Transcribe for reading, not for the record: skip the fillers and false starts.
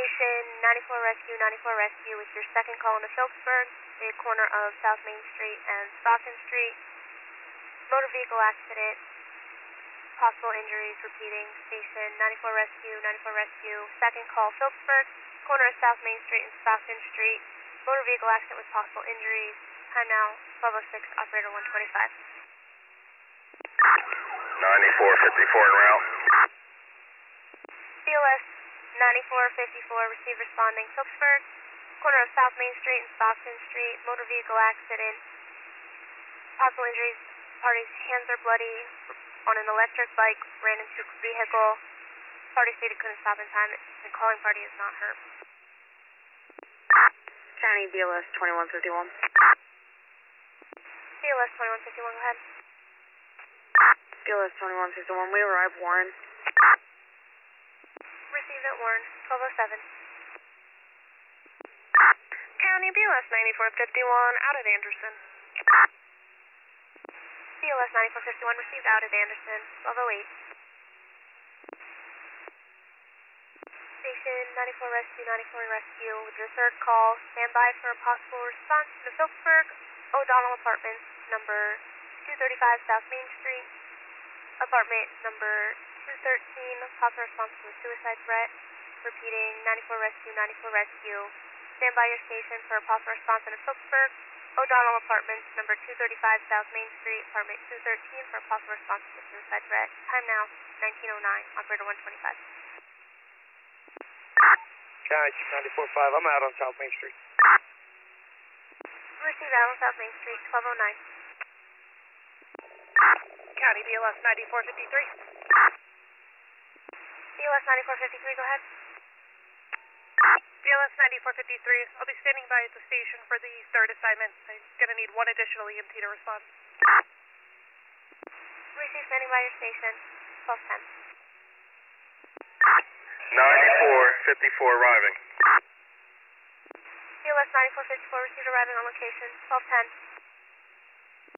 Station 94 Rescue, 94 Rescue with your second call into Phillipsburg, the corner of South Main Street and Stockton Street. Motor vehicle accident, possible injuries, repeating. Station 94 Rescue, 94 Rescue, second call Phillipsburg, corner of South Main Street and Stockton Street. Motor vehicle accident with possible injuries. Time now, 12:06, operator 125. 9454 en route. COS 9454, receive responding Phillipsburg, corner of South Main Street and Stockton Street, motor vehicle accident, possible injuries, party's hands are bloody, on an electric bike, ran into a vehicle, party stated couldn't stop in time, the calling party is not hurt. County BLS 2151. BLS 2151, go ahead. BLS 2151, we arrive Warren. Received at Warren, 12:07. County BLS 9451, out at Anderson. BLS 9451, received out at Anderson, 12:08. Station 94 Rescue, 94 Rescue, with your third call, stand by for a possible response to the Phillipsburg O'Donnell Apartments, number 235 South Main Street, apartment number 213, possible response to a suicide threat. Repeating, 94 Rescue, 94 Rescue, stand by your station for a possible response in the Phillipsburg O'Donnell Apartments, number 235 South Main Street, apartment 213, for a possible response to a suicide threat. Time now, 19:09, operator 125. County 94.5, I'm out on South Main Street. Received out on South Main Street, 12:09. County BLS 9453. BLS 9453, go ahead. BLS 9453, I'll be standing by at the station for the third assignment. I'm going to need one additional EMT to respond. Receive, standing by your station, 12:10. 9454 arriving. BLS 9454, received arriving on location, 12:10.